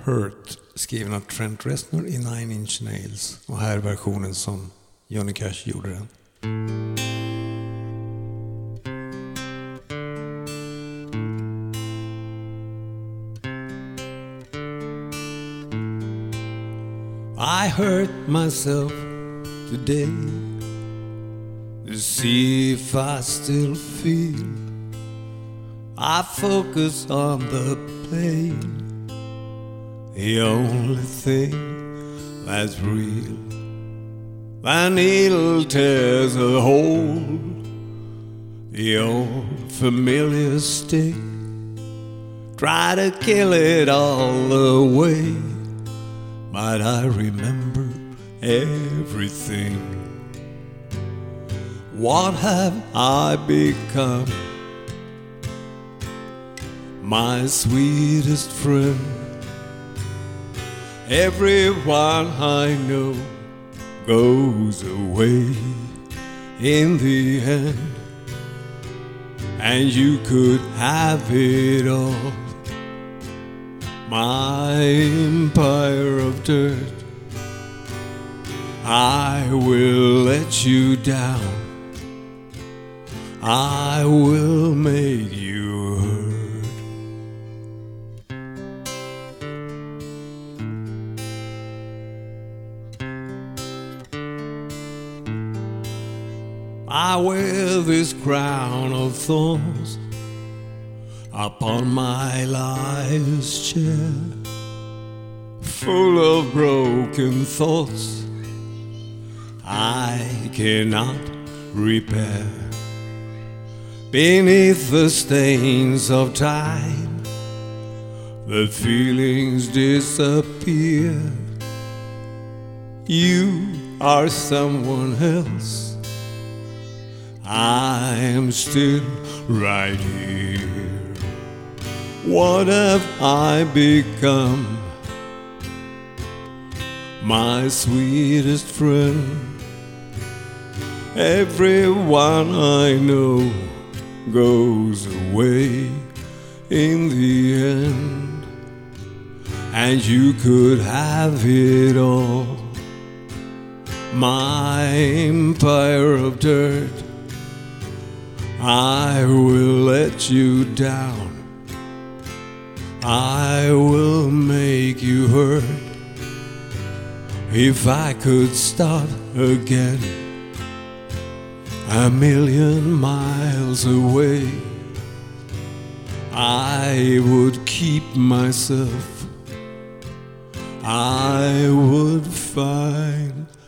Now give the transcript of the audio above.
Hurt, skriven av Trent Reznor i Nine Inch Nails, och här versionen som Johnny Cash gjorde den. I hurt myself today to see if I still feel. I focus on the pain, the only thing that's real. The needle tears a hole, the old familiar sting. Try to kill it all away, but I remember everything. What have I become? My sweetest friend. Everyone I know goes away in the end, and you could have it all. My empire of dirt, I will let you down. I will make you hurt. I wear this crown of thorns upon my life's chair, full of broken thoughts I cannot repair. Beneath the stains of time, the feelings disappear. You are someone else, I am still right here. What have I become? My sweetest friend. Everyone I know goes away in the end, and you could have it all. My empire of dirt, I will let you down. I will make you hurt. If I could start again, 1,000,000 miles away, I would keep myself. I would find